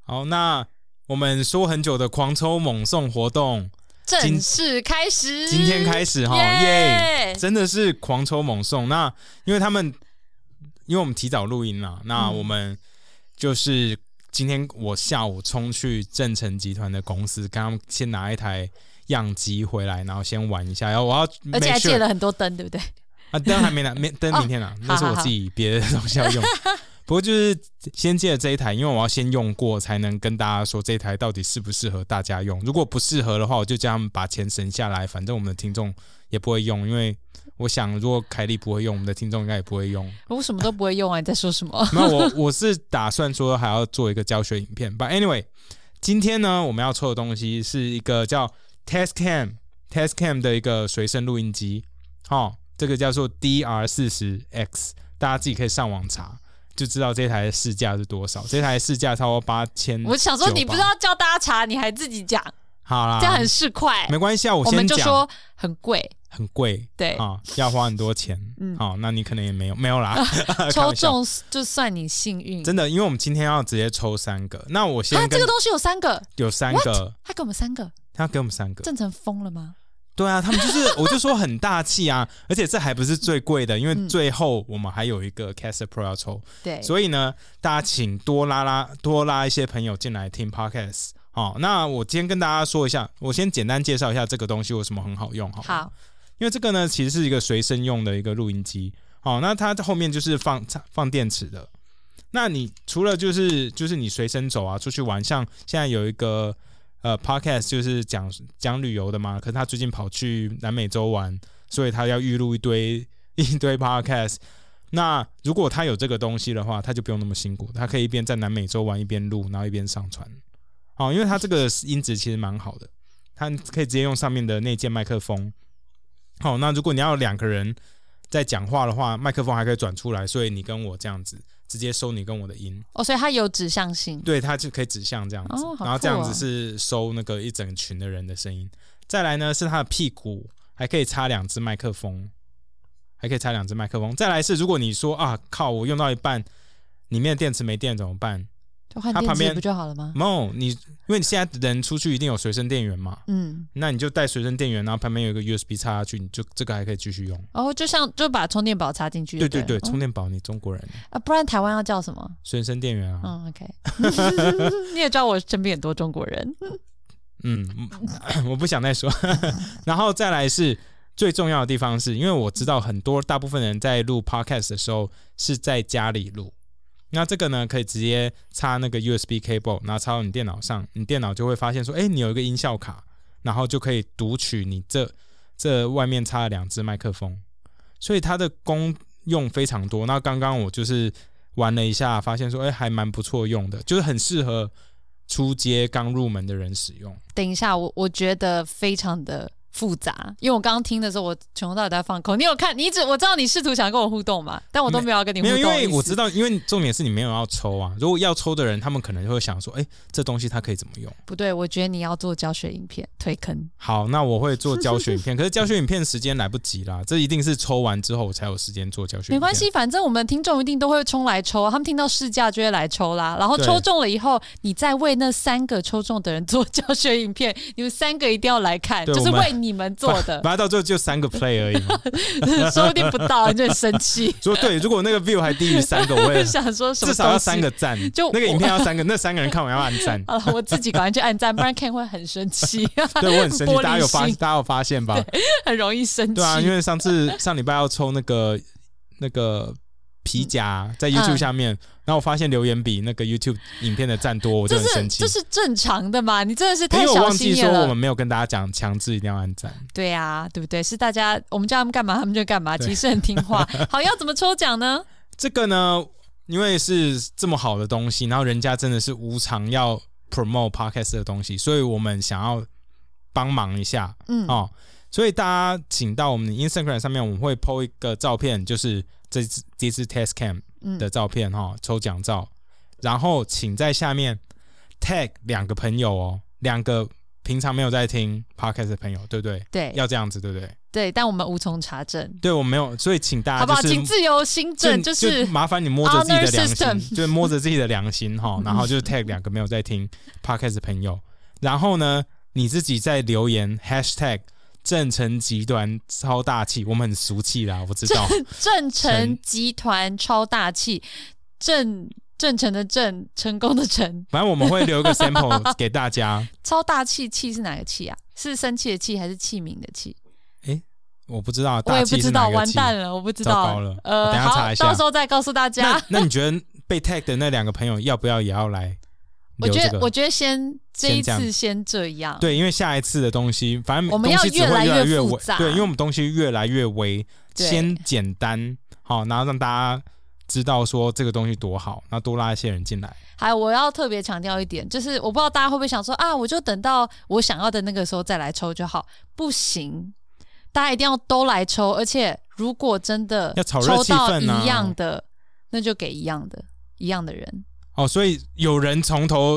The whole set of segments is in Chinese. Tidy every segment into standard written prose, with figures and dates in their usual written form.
好，那我们说很久的狂抽猛送活动正式开始， 今天开始哈，耶！真的是狂抽猛送。那因为我们提早录音啦，那我们就是今天我下午冲去正成集团的公司，刚刚先拿一台样机回来，然后先玩一下，然后我要而且还借了很多灯，对不对？ 啊，灯还没拿，灯明天拿，那是我自己别的东西要用。不过就是先借了这一台，因为我要先用过，才能跟大家说这一台到底适不适合大家用。如果不适合的话，我就叫他们把钱省下来，反正我们的听众也不会用，因为我想如果凯莉不会用，我们的听众应该也不会用。 我什么都不会用啊，你在说什么？ 没有，我是打算说还要做一个教学影片。But anyway， 今天呢我们要抽的东西是一个叫 Tascam 的一个随身录音机，这个叫做 DR40X， 大家自己可以上网查。就知道这台的市价是多少，这台市价超过8900。 我想说你不是要叫大家查，你还自己讲， 好啦， 这样很市侩。 没关系啊，我先讲。 我们就说很贵， 很贵， 对啊，要花很多钱。那你可能也没有啦。 抽中就算你幸运， 真的，因为我们今天要直接抽3个。那我先这个东西有3个， 有3个， 他给我们3个， 他给我们3个， 郑成疯了吗？ 对啊，他们就是我就说很大气啊，而且这还不是最贵的，因为最后我们还有一个 Caster Pro 要抽， 对， 所以呢，大家请多拉一些朋友进来听 Podcast。那我今天跟大家说一下，我先简单介绍一下这个东西为什么很好用，好，因为这个呢其实是一个随身用的一个录音机，那它后面就是放电池的。那你除了就是你随身走啊，出去玩，像现在有一个podcast 就是讲旅游的嘛，可是他最近跑去南美洲玩，所以他要预录一堆 podcast。那如果他有这个东西的话，他就不用那么辛苦，他可以一边在南美洲玩一边录，然后一边上传。因为他这个音质其实蛮好的，他可以直接用上面的内建麦克风。那如果你要2个人在讲话的话，麦克风还可以转出来，所以你跟我这样子直接收你跟我的音。 所以它有指向性。 对，它就可以指向这样子，然后这样子是收那个一整群的人的声音。再来呢是它的屁股还可以插2只麦克风，再来是如果你说靠，我用到一半里面的电池没电怎么办？ 就换电池不就好了吗？ No， 因为你现在人出去一定有随身电源嘛，那你就带随身电源，然后旁边有一个 USB 插下去，你就这个还可以继续用。 就把充电宝插进去。 对，充电宝，你中国人不然台湾要叫什么？ 随身电源啊。 OK 你也知道我身边很多中国人。 我不想再说。然后再来是最重要的地方是，因为我知道大部分人在录 podcast 的时候是在家里录，那这个呢可以直接插那个 USB cable， 然后插到你电脑上，你电脑就会发现说你有一个音效卡，然后就可以读取你这外面插了2只麦克风，所以它的功用非常多。那刚刚我就是玩了一下，发现说还蛮不错用的，就是很适合初阶刚入门的人使用。 等一下，我觉得非常的复杂，因为我刚刚听的时候，我从头到尾在放空。你有看？我知道你试图想跟我互动嘛，但我都没有要跟你互动。 没有，因为我知道，因为重点是你没有要抽啊。如果要抽的人，他们可能会想说，这东西它可以怎么用？ 不对，我觉得你要做教学影片，推坑。 好，那我会做教学影片，可是教学影片时间来不及啦，这一定是抽完之后我才有时间做教学影片。 没关系，反正我们听众一定都会冲来抽，他们听到市价就会来抽啦。然后抽中了以后，你再为那3个抽中的人做教学影片，你们3个一定要来看，就是为你们做的。 反正到最后就3个 play 而已嘛。 说不定不到，你就很生气。 对，如果那个 view 还低于3个，我会想说什么至少要3个赞，就那个影片要3个，那3个人看完要按赞。 我自己赶快去按赞，不然 Ken 会很生气。 对，我很生气，大家有发现吧？ 很容易生气。 对啊，因为上礼拜要抽那个皮夹在 YouTube 下面，然后我发现留言比那个 YouTube 影片的赞多，我就很生气。 这是正常的嘛？你真的是太小心眼了。 因为我忘记说我们没有跟大家讲强制一定要按赞。 对啊，对不对？是大家我们叫他们干嘛他们就干嘛，其实很听话。好，要怎么抽奖呢？ 这个呢，因为是这么好的东西，然后人家真的是无偿要 promote podcast 的东西，所以我们想要帮忙一下。所以大家请到我们的 Instagram 上面，我们会 po 一个照片，就是这支 Tascam 的照片，抽奖照，然后请在下面 tag 2个朋友2个平常没有在听 podcast 的朋友，对不对？ 对， 要这样子，对不对？ 对，但我们无从查证。 对，我没有，所以请大家、就是、 好不好？请自由心证， 就麻烦你摸着自己的良心，就摸着自己的良心哈，然后就 tag 2个没有在听 podcast 的朋友，然后呢，你自己在留言 hashtag 正成集团超大气，我们很俗气啦，我知道。 正成集团超大气，正成的正，成功的成。 反正我们会留一个 sample 给大家。 超大气，气是哪个气啊？是生气的气还是器皿的气？ 我不知道， 我也不知道， 完蛋了，我不知道。 糟糕了，等一下查一下， 到时候再告诉大家。 那你觉得被 tag 的那2个朋友要不要也要来留这个？ 我觉得这一次先这样。 对，因为下一次的东西，反正我们要越来越复杂。 对，因为我们东西越来越微，先简单，好，然后让大家知道说这个东西多好，然后多拉一些人进来。 还有我要特别强调一点，就是我不知道大家会不会想说啊，我就等到我想要的那个时候再来抽就好，不行。大家一定要都来抽，而且如果真的抽到一样的，那就给一样的人。哦， 所以有人从头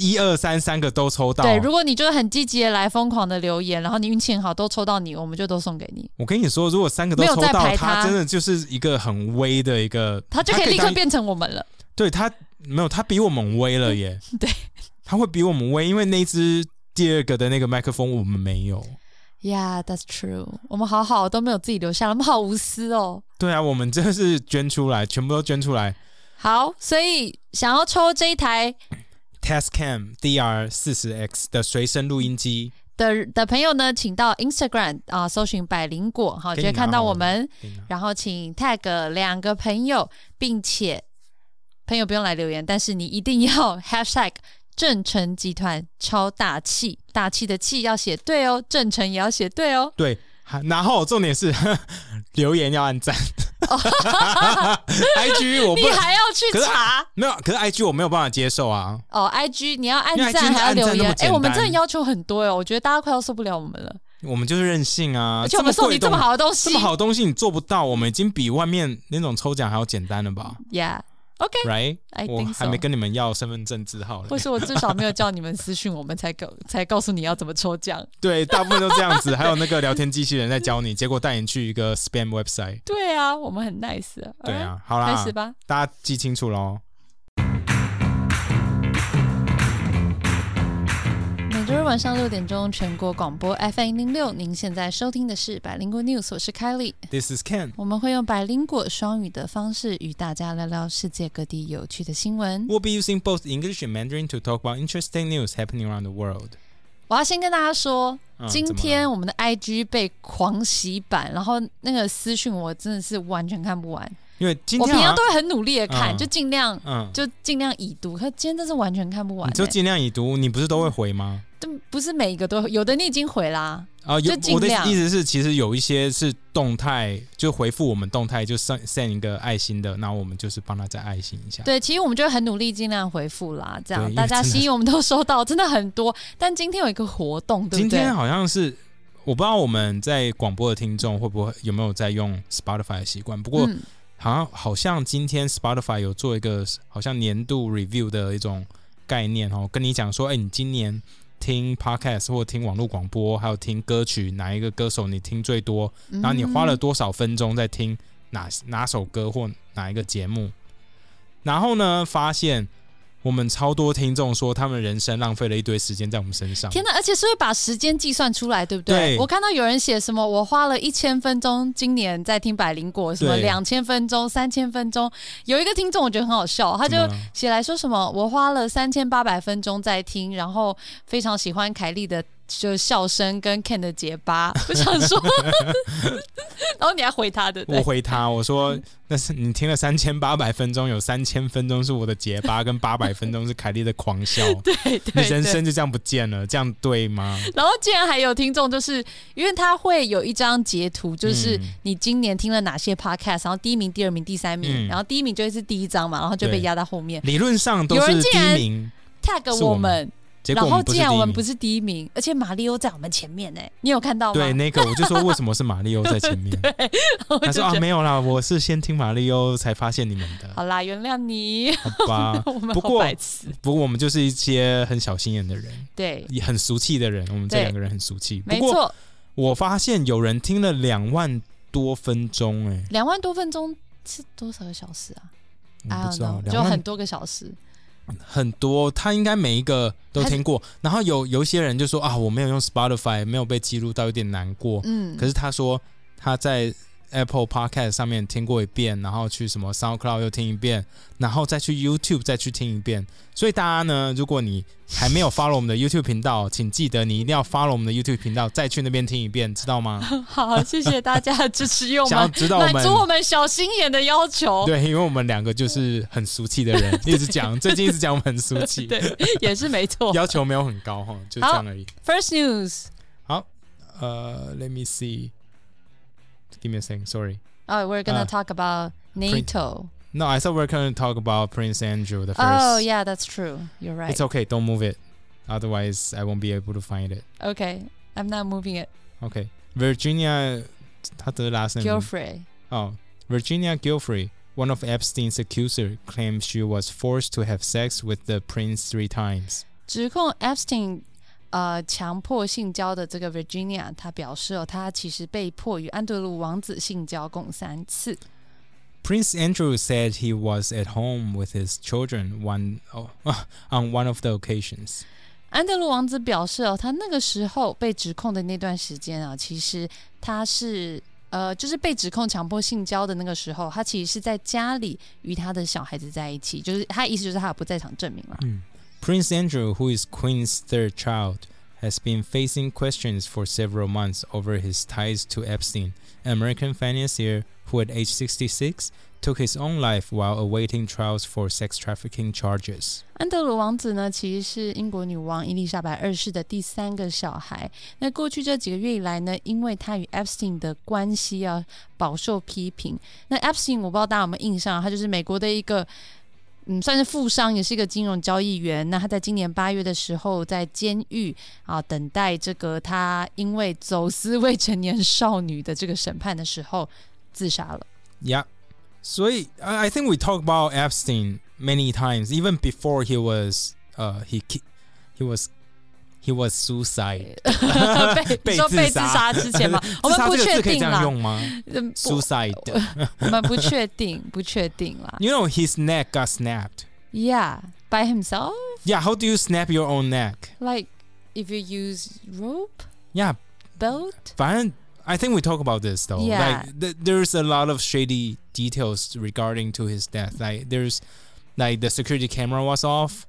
1、2、3个都抽到。 对，如果你就是很积极的来疯狂的留言，然后你运气很好都抽到你，我们就都送给你。 我跟你说，如果3个都抽到，他真的就是一个很威的一个， 他就可以立刻变成我们了。 对，他没有，他比我们威了耶。 对， 他会比我们威，因为那只第2个的那个麦克风我们没有。 Yeah, that's true. 我们好好都没有自己留下，我们好无私哦。 对啊，我们真的是捐出来，全部都捐出来。 好，所以想要抽这一台 Tascam DR40X 的随身录音机的朋友呢，请到 Instagram 搜寻百灵果，好，就会看到我们。然后请 tag 2个朋友，并且朋友不用来留言，但是你一定要 hashtag正成集团超大气，大气的气要写对哦，正成也要写对哦。 对，然后重点是留言要按赞。IG 我不， 你还要去查？ 没有，可是 IG 我没有办法接受啊。 IG 你要按赞还要留言，我们真的要求很多哟，我觉得大家快要受不了我们了。 我们就是任性啊， 而且我们送你这么好的东西， 这么好的东西你做不到，我们已经比外面那种抽奖还要简单了吧 ？Yeah。OK， right， I think so。 我还没跟你们要身份证字号， 或是我至少没有叫你们私讯我们才告诉你要怎么抽奖。 对，大部分都这样子。还有那个聊天机器人在教你，结果带你去一个 spam website。 对啊，我们很 nice。 对啊，好啦， 开始吧， 大家记清楚咯。 每周日晚上6点钟，全国广播 FM106，您现在收听的是百灵果 News， 我是 Kylie，This is Ken。 我们会用百灵果双语的方式与大家聊聊世界各地有趣的新闻。 We'll be using both English and Mandarin to talk about interesting news happening around the world。 我要先跟大家说，今天我们的 IG 被狂洗版，然后那个私讯我真的是完全看不完。 因为今天我平常都会很努力的看，就尽量已读，可今天真是完全看不完。 你就尽量已读，你不是都会回吗？ 不是每一个都有的，你已经回啦。 我的意思是，其实有一些是动态，就回复我们动态就 send 一个爱心的，那我们就是帮他再爱心一下。 对，其实我们就会很努力尽量回复啦，这样大家心意我们都收到，真的很多。但今天有一个活动，对不对？ 今天好像是我不知道我们在广播的听众会不会有没有在用 Spotify 的习惯，不过好像今天 Spotify 有做一个好像年度 review 的一种概念哦，跟你讲说，你今年听 podcast 或听网络广播，还有听歌曲，哪一个歌手你听最多，然后你花了多少分钟在听哪首歌或哪一个节目，然后呢发现我们超多听众说他们人生浪费了一堆时间在我们身上。 天哪，而且是会把时间计算出来，对不对？我看到有人写什么我花了1000分钟今年在听百灵果，什么2000分钟3000分钟。有一个听众我觉得很好笑，他就写来说什么我花了3800分钟在听，然后非常喜欢凯莉的就笑声跟 Ken 的结巴。我想说然后你还回他的， 我回他我说那是你听了3800分钟，有3000分钟是我的结巴，跟800分钟是凯莉的狂笑。 对， 你人生就这样不见了，这样对吗？ 然后竟然还有听众就是因为他会有一张截图，就是你今年听了哪些 podcast， 然后第1名第2名第3名，然后第1名就会是第1张嘛，然后就被压到后面。 理论上都是第1名 tag 我们结果我们不是第一名， 然后竟然我们不是第一名，而且马里欧在我们前面你有看到吗？ 对，那个我就说为什么是马里欧在前面？ 对， 他说没有啦，我是先听马里欧才发现你们的。 好啦，原谅你。 好吧， 我们好白痴。 不过我们就是一些很小心眼的人， 对， 也很俗气的人。我们这两个人很俗气， 没错。 我发现有人听了2万多分钟 ，2万多分钟是多少个小时啊？ 我不知道， 就很多个小时。 很多，他应该每一个都听过。然后有一些人就说啊，我没有用 Spotify， 没有被记录到，有点难过。可是他说他在 Apple Podcast 上面听过一遍，然后去什么 SoundCloud 又听一遍，然后再去 YouTube 再去听一遍。所以大家呢，如果你还没有 follow 我们的 YouTube 频道，请记得你一定要 follow 我们的 YouTube 频道，再去那边听一遍，知道吗？ 好，谢谢大家的支持，因为我们满足我们小心眼的要求。 对，因为我们两个就是很俗气的人，一直讲，最近一直讲我们很俗气， 对，也是没错， 要求没有很高哈，就这样而已。 First news， 好，let me see。Give me a second. Sorry. Oh, we're gonna talk about NATO. No, I thought we were going to talk about Prince Andrew the first. Oh, yeah, that's true. You're right. It's okay. Don't move it. Otherwise, I won't be able to find it. Okay, I'm not moving it. Okay. Virginia, 她的 last name. Giuffre. Oh, Virginia Giuffre, one of Epstein's accusers, claims she was forced to have sex with the prince 3 times. 指控 Epstein强迫性交的这个 Virginia， 她表示她其实被迫与安德鲁王子性交共3次。 Prince Andrew said he was at home with his children on one of the occasions. 安德鲁王子表示他那个时候被指控的那段时间其实他是就是被指控强迫性交的那个时候，他其实是在家里与他的小孩子在一起，就是他意思就是他有不在场证明了。 Prince Andrew, who is Queen's 3rd child, has been facing questions for several months over his ties to Epstein, an American financier who at age 66 took his own life while awaiting trials for sex trafficking charges. 安德鲁王子呢，其实是英国女王伊丽莎白2世的第3个小孩。那过去这几个月以来呢，因为他与 Epstein 的关系饱受批评。那 Epstein 我不知道大家有没有印象，他就是美国的一个算是富商，也是一个金融交易员。那他在今年8月的时候，在监狱等待这个他因为走私未成年少女的这个审判的时候自杀了。 Yeah. 所以 I think we talked about Epstein many times, even before he was suicide. 被自杀之前吗？我们不确定啦。 Suicide. 我们不确定啦。 You know, his neck got snapped. Yeah, by himself? Yeah, how do you snap your own neck? Like, if you use rope? Yeah. Belt? 反正I think we talk about this though. Yeah. Like there's a lot of shady details regarding to his death. Like there's like the security camera was off,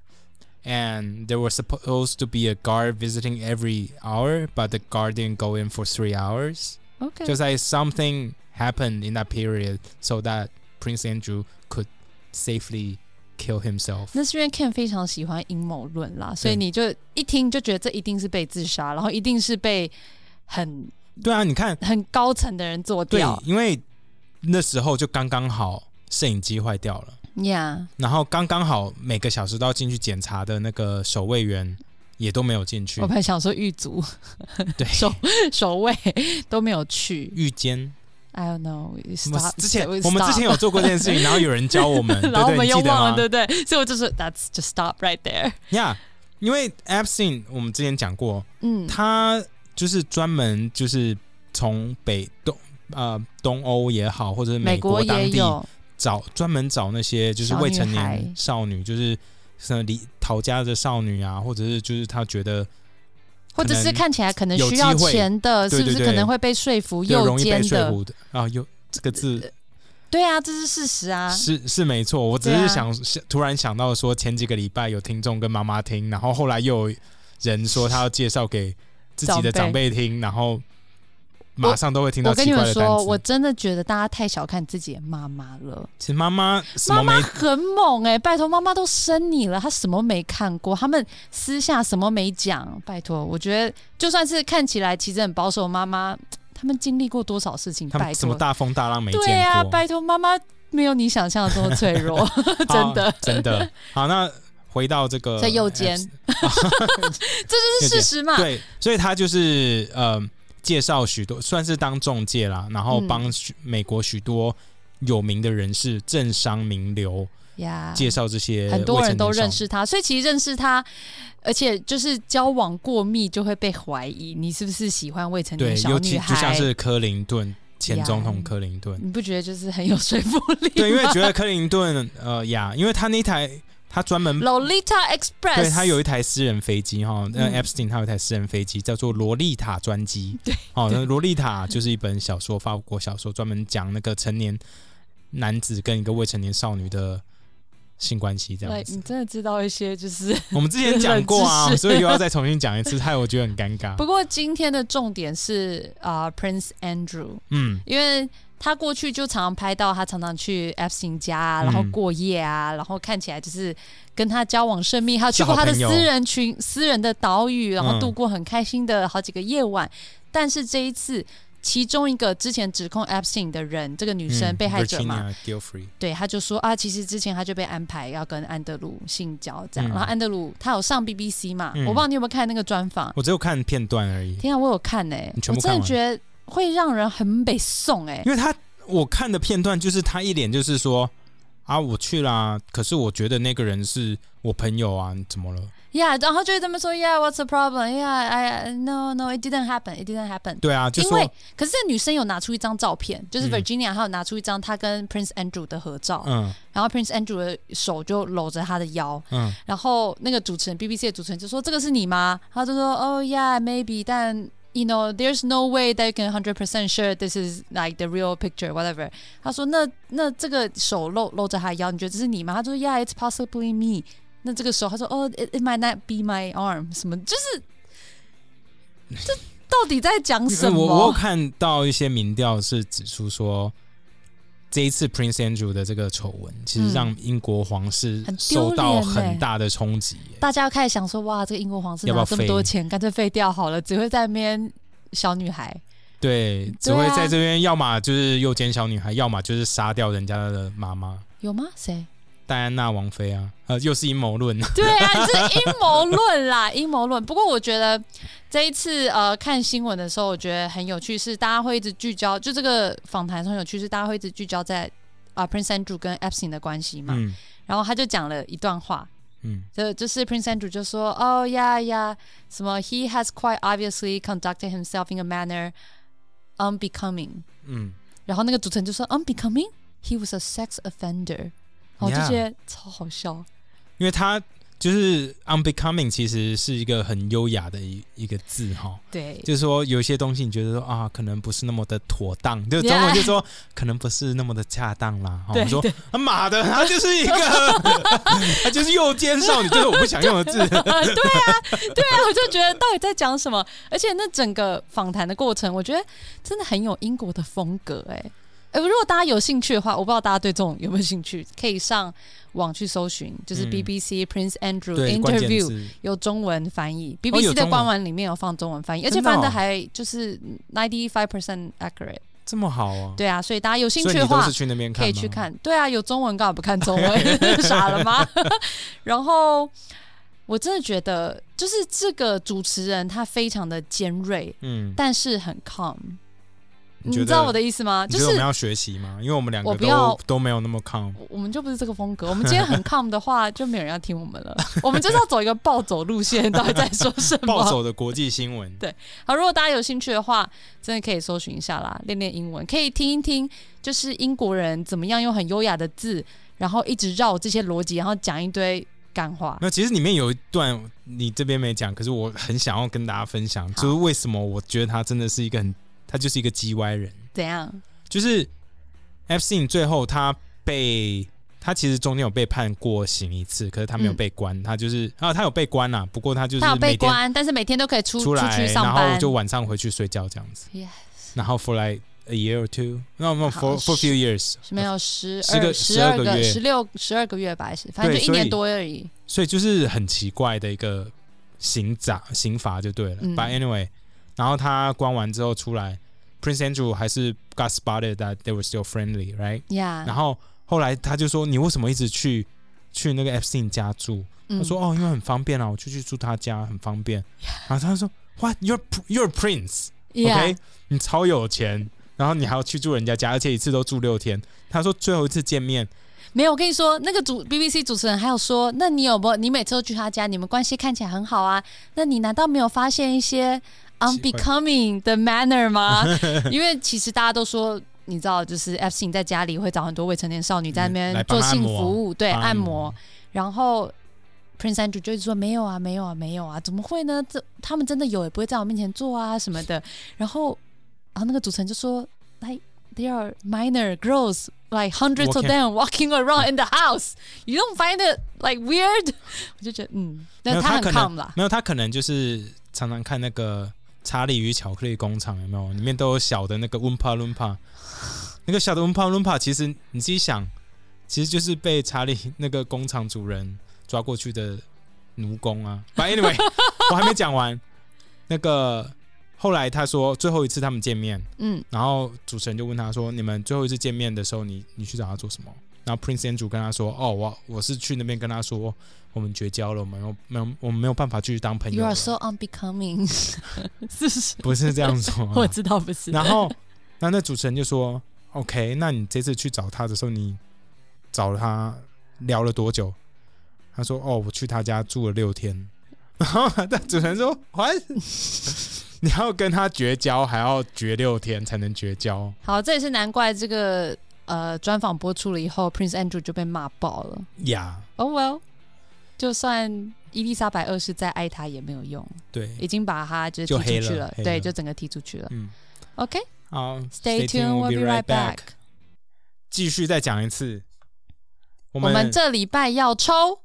and there was supposed to be a guard visiting every hour, but the guard didn't go in for 3 hours. Okay. Just like something happened in that period so that Prince Andrew could safely kill himself. 那是因为 Ken 非常喜欢阴谋论啦，所以你就一听就觉得这一定是被自杀，然后一定是被对啊，你看很高层的人做掉。 对，因为那时候就刚刚好摄影机坏掉了。 Yeah. 然后刚刚好每个小时都要进去检查的那个守卫员也都没有进去。 我本来想说狱卒， 对， 守卫都没有去。 狱监 I don't know. 我们之前有做过这件事情，然后有人教我们， 然后我们又忘了，对不对？所以我就说 That's just stop right there. Yeah， 因为 Epstein 我们之前讲过，他就是专门就是从东欧也好，或者是美国当地专门找那些就是未成年少女，就是逃家的少女啊，或者是就是他觉得， 或者是看起来可能需要钱的，是不是可能会被说服诱奸的啊？有这个字。 对啊，这是事实啊， 是没错。我只是突然想到说，前几个礼拜有听众跟妈妈听，然后后来又有人说他要介绍给自己的长辈听，然后马上都会听到奇怪的单词。 我跟你们说，我真的觉得大家太小看自己的妈妈了。 其实妈妈很猛拜托，妈妈都生你了，她什么没看过？他们私下什么没讲？拜托，我觉得就算是看起来其实很保守的妈妈，他们经历过多少事情？拜托， 什么大风大浪没见过？ 对啊，拜托，妈妈没有你想象的这么脆弱，真的。 真的。好，那回到这个在右肩，这就是事实嘛。 对，所以他就是介绍许多，算是当中介啦，然后帮美国许多有名的人士、政商名流介绍这些未成年少女， 很多人都认识他，所以其实认识他，而且就是交往过密就会被怀疑你是不是喜欢未成年小女孩。 对，尤其就像是柯林顿。前总统柯林顿， 你不觉得就是很有说服力吗？ 对，因为觉得柯林顿，因为他那台他专门 Lolita Express， 对，他有一台私人飞机哈，Epstein 他有一台私人飞机叫做罗丽塔专机， 对， 那罗丽塔就是一本小说，法国小说，专门讲那个成年男子跟一个未成年少女的性关系这样子。 你真的知道一些就是我们之前讲过啊，所以又要再重新讲一次，害我觉得很尴尬。 不过今天的重点是Prince Andrew， 因为他过去就常常拍到他常常去 Epstein 家啊，然后过夜啊，然后看起来就是跟他交往甚密，还有去过他的私人的岛屿，然后度过很开心的好几个夜晚。但是这一次其中一个之前指控 Epstein 的人，这个女生被害者嘛，对，他就说其实之前他就被安排要跟安德鲁性交这样，然后安德鲁他有上 BBC 嘛，我不知道你有没有看那个专访， 我只有看片段而已。 天啊，我有看你全部看完，我真的觉得会让人很北宋因为我看的片段就是他一脸就是说我去啦，可是我觉得那个人是我朋友啊，你怎么了 ？Yeah， 然后就这么说 ，Yeah， what's the problem? Yeah, no, it didn't happen, it didn't happen. 对啊，就说因为可是这女生有拿出一张照片，就是 Virginia 还有拿出一张她跟 Prince Andrew 的合照，然后 Prince Andrew 的手就搂着她的腰，然后那个主持人 BBC 的主持人就说：“这个是你吗？”他就说：“Oh yeah, maybe， 但。” You know, there's no way that you can 100% sure this is like the real picture, whatever. 他说那这个手搂着他的腰，你觉得这是你吗？他说 Yeah, it's possibly me. 那这个手，他说it might not be my arm. 什么就是这到底在讲什么？ 我有看到一些民调是指出说，这一次 Prince Andrew 的这个丑闻，其实让英国皇室受到很大的冲击。 大家开始想说，哇，这个英国皇室拿这么多钱，干脆废掉好了，只会在那边小女孩。 对，只会在这边，要么就是诱奸小女孩，要么就是杀掉人家的妈妈。 有吗？谁？ 戴安娜王妃啊，又是阴谋论。 对啊，你是阴谋论啦，阴谋论。不过我觉得这一次看新闻的时候，我觉得很有趣，是大家会一直聚焦，就这个访谈很有趣，是大家会一直聚焦在Prince Andrew 跟 Epstein 的关系嘛。然后他就讲了一段话，就是 Prince Andrew 就说：“Oh yeah， 什么 He has quite obviously conducted himself in a manner unbecoming。”然后那个主持人就说 ：“Unbecoming? He was a sex offender。”我就觉得超好笑， 因为他就是 unbecoming 其实是一个很优雅的一个字哈， 对， 就是说有一些东西你觉得说可能不是那么的妥当，就中文就说可能不是那么的恰当啦。我说妈的，他就是一个他就是诱奸少女，就是我不想用的字。对啊， 我就觉得到底在讲什么？而且那整个访谈的过程，我觉得真的很有英国的风格如果大家有兴趣的话，我不知道大家对这种有没有兴趣，可以上网去搜寻，就是 BBC Prince Andrew interview 有中文翻译 ，BBC 的官网里面有放中文翻译，而且翻的还就是 95% accurate， 这么好啊！ 对啊，所以大家有兴趣的话， 所以你都是去那边看吗？ 可以去看。对啊，有中文干嘛不看中文？傻了吗？然后我真的觉得，就是这个主持人他非常的尖锐，但是很 calm。你知道我的意思吗？就是我们要学习吗？因为我们两个都没有那么 calm， 我们就不是这个风格。我们今天很 calm 的话，就没有人要听我们了。我们就是要走一个暴走路线，到底在说什么？ 暴走的国际新闻。 对，好，如果大家有兴趣的话，真的可以搜寻一下啦，练练英文，可以听一听，就是英国人怎么样用很优雅的字，然后一直绕这些逻辑，然后讲一堆干话。 那其实里面有一段你这边没讲，可是我很想要跟大家分享，就是为什么我觉得他真的是一个他就是一个叽歪人。 怎样？ 就是 Epstein 最后他其实中间有被判过刑一次，可是他没有被关，他就是他有被关啦，不过他就是他有被关，但是每天都可以出来上班， 然后就晚上回去睡觉这样子。 Yes. 然后 for like a year or two, no for few years， 没有12个月吧，反正就1年多而已。 所以就是很奇怪的一个刑罚就对了。But anyway， 然后他关完之后出来。Prince Andrew 还是 got spotted that they were still friendly, right? Yeah. 然后后来他就说：“你为什么一直去那个 Epstein 家住？” 他说因为很方便啊，我就去住他家很方便。然后他说 What you're a prince OK、你超有钱，然后你还要去住人家家，而且一次都住6天。他说最后一次见面没有，我跟你说，那个BBC 主持人还有说，那你有没有？你每次都去他家，你们关系看起来很好啊，那你难道没有发现一些 unbecoming 的 manner 吗？因为其实大家都说，你知道，就是 Epstein 在家里会找很多未成年少女在那边做性服务，对，按摩，然后 Prince Andrew 就说没有啊，没有啊，没有啊，怎么会呢？他们真的有，也不会在我面前做啊什么的。然后那个主持人就说 ，like they are minor girls, like hundreds of them walking around in the house. You don't find it like weird? 我就觉得但他很 calm 啦。 没有，他可能就是常常看那个《查理与巧克力工厂》，有没有？里面都有小的那个 Oompa Loompa， 那个小的 Oompa Loompa， 其实你自己想，其实就是被查理那个工厂主人抓过去的奴工啊。But anyway， 我还没讲完。那个后来他说最后一次他们见面，然后主持人就问他说：“你们最后一次见面的时候，你去找他做什么？”然后 Prince Andrew 跟他说：“我是去那边跟他说我们绝交了，我们没有办法继续当朋友了。” You are so unbecoming 不是这样说、 我知道不是。 然后那主持人就说 ：“OK， 那你这次去找他的时候，你找他聊了多久？”他说：“我去他家住了6天。”然后但主持人说 ：“What？ 你要跟他绝交，还要绝6天才能绝交。” 好，这也是难怪这个专访播出了以后 ，Prince Andrew 就被骂爆了。Oh well， 就算伊丽莎白2世再爱他也没有用， 对， 已经把他就踢出去了，对，就整个踢出去了。OK， 好 ，Stay tuned， we'll be right back。 继续再讲一次，我们这礼拜要抽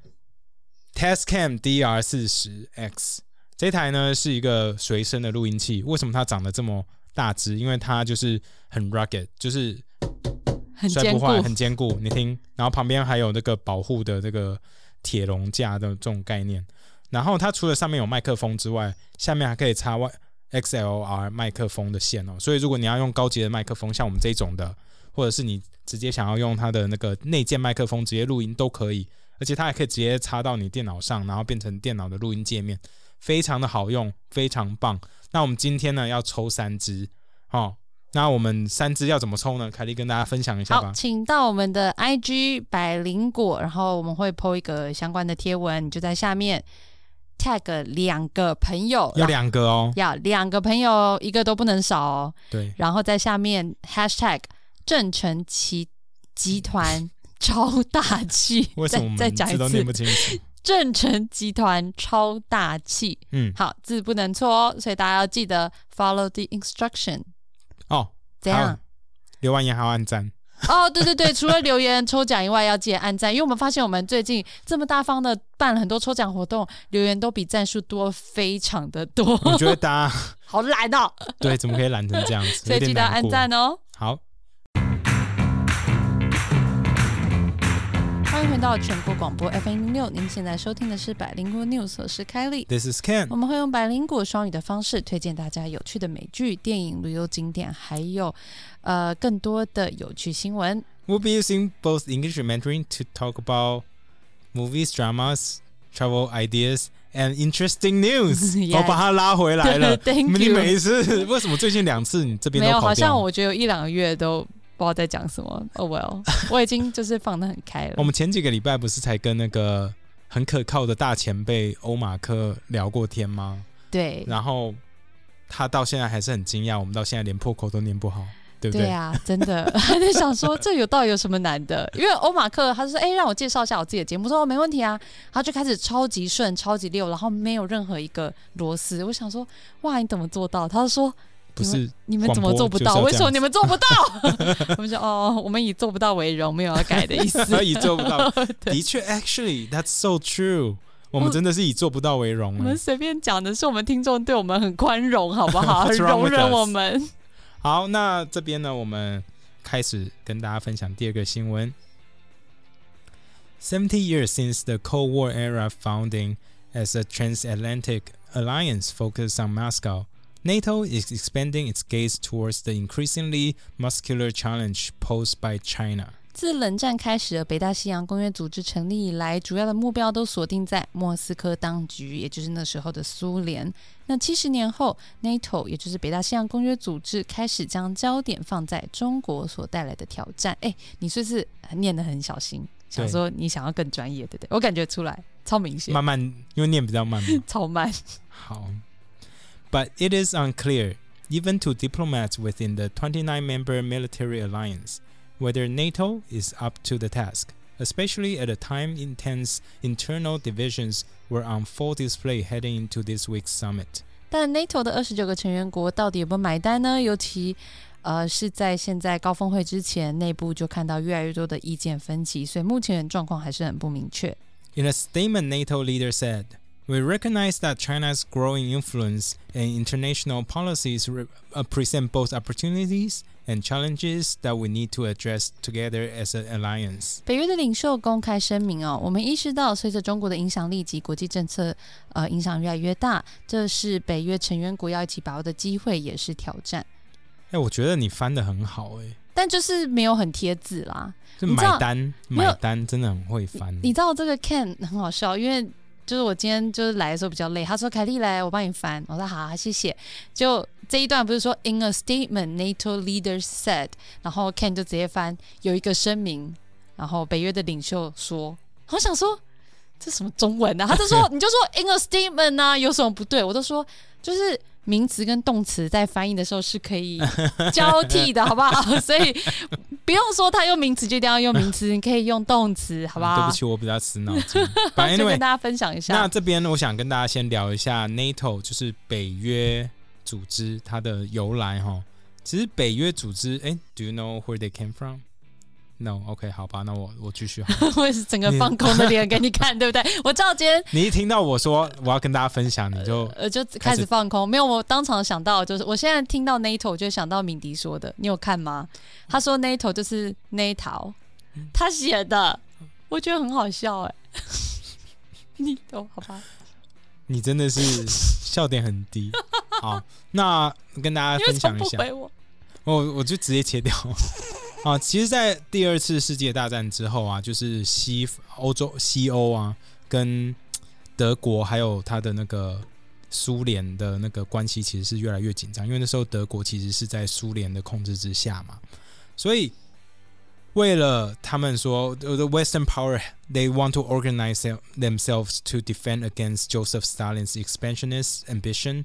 Tascam DR40X 这台呢是一个随身的录音器。为什么它长得这么大只？因为它就是很 rugged， 就是摔不坏，很坚固。你听，然后旁边还有那个保护的这个铁笼架的这种概念。然后它除了上面有麦克风之外，下面还可以插 XLR 麦克风的线哦。所以如果你要用高级的麦克风，像我们这种的，或者是你直接想要用它的那个内建麦克风直接录音都可以。而且它还可以直接插到你电脑上，然后变成电脑的录音界面，非常的好用，非常棒。那我们今天呢要抽3支，那我们3支要怎么抽呢？凯莉跟大家分享一下吧。 好，请到我们的 IG 百灵果，然后我们会 po 一个相关的贴文，你就在下面 tag 2个朋友， 要2个哦， 要2个朋友，一个都不能少哦。 对， 然后在下面 hashtag 正成集团超大气。 为什么我们字都念不清楚？ 正成集团超大气。好，字不能错哦，所以大家要记得 follow the instruction。怎样？ 留完言还要按赞。 对对对，除了留言抽奖以外，要记得按赞，因为我们发现我们最近这么大方的办了很多抽奖活动，留言都比赞数多非常的多。 我觉得大家好懒哦。 对，怎么可以懒成这样子？ 所以记得按赞哦。 好。 欢迎回到全国广播 FM06， 您现在收听的是百灵果 News， 我是 Kylie， This is Ken。 我们会用百灵果双语的方式推荐大家有趣的美剧、电影、旅游景点，还有更多的有趣新闻。 We'll be using both English and Mandarin to talk about movies, dramas, travel ideas and interesting news。 我把它拉回来了。你每一次为什么最近2次你这边都跑掉？ 没有，好像我觉得有1-2个月都不知道在讲什么。well， 我已经就是放得很开了。 我们前几个礼拜不是才跟那个很可靠的大前辈欧马克聊过天吗？ 对。 然后他到现在还是很惊讶，我们到现在连破口都念不好，对不对？ 对啊，真的。还在想说这到底有什么难的？因为欧马克他就说让我介绍一下我自己的节目，说没问题啊。他就开始超级顺超级溜，然后没有任何一个螺丝。我想说哇你怎么做到？他就说不是你们怎么做不到？为什么你们做不到？我们说我们以做不到为荣，没有要改的意思。 以做不到，的确 ，actually that's so true。我们真的是以做不到为荣。 我们随便讲的是我们听众对我们很宽容，好不好？很容忍我们。 好，那这边呢，我们开始跟大家分享第2个新闻。70 years since the Cold War era founding as a transatlantic alliance focused on Moscow。NATO is expanding its gaze towards the increasingly muscular challenge posed by China。 自冷战开始的北大西洋公约组织成立以来，主要的目标都锁定在莫斯科当局，也就是那时候的苏联。那70年后 NATO 也就是北大西洋公约组织开始将焦点放在中国所带来的挑战。你是不是念得很小心，想说你想要更专业，对不对？我感觉出来超明显， 慢慢，因为念比较慢超慢。 好 But it is unclear even to diplomats within the 29-member military alliance whether NATO is up to the task, especially at a time intense internal divisions were on full display heading into this week's summit. 但 NATO 的29个成员国到底有没有买单呢？尤其是在现在高峰会之前，内部就看到越来越多的意见分歧，所以目前状况还是很不明确。 In a statement, NATO leader said, "We recognize that China's growing influence and international policies present both opportunities and challenges that we need to address together as an alliance." 北约的领袖公开声明我们意识到随着中国的影响力及国际政策影响越来越大，这是北约成员国要一起把握的机会，也是挑战。 我觉得你翻得很好但就是没有很贴字啦。 就买单真的很会翻。 你知道这个 Ken 很好笑，因为就是我今天就是来的时候比较累，他说凯莉来我帮你翻，我说好谢谢。就这一段不是说 In a statement NATO leaders said， 然后 Ken 就直接翻有一个声明，然后北约的领袖说，我想说这什么中文啊？他就说你就说 In a statement 啊，有什么不对？我都说就是名词跟动词在翻译的时候是可以交替的好不好？所以不用说他用名词就一定要用名词，你可以用动词好不好？ 对不起，我比较死脑筋就跟大家分享一下。 那这边我想跟大家先聊一下 NATO， 就是北约组织它的由来其实北约组织do you know where they came from?No, OK， 好吧，那我继续好了。 我也是整个放空的脸给你看，对不对？我知道今天你一听到我说我要跟大家分享，你就开始放空。没有，我当场想到就是我现在听到 NATO， 我就想到敏迪说的，你有看吗？他说 NATO 就是 NATO， 他写的，我觉得很好笑你懂好吧？ 你真的是笑点很低。好，那跟大家分享一下。 你为什么不回我就直接切掉。其实在第二次世界大战之后就是西欧跟德国还有他的那个苏联的那个关系其实是越来越紧张，因为那时候德国其实是在苏联的控制之下嘛，所以为了他们说 the Western power they want to organize themselves to defend against Joseph Stalin's expansionist ambition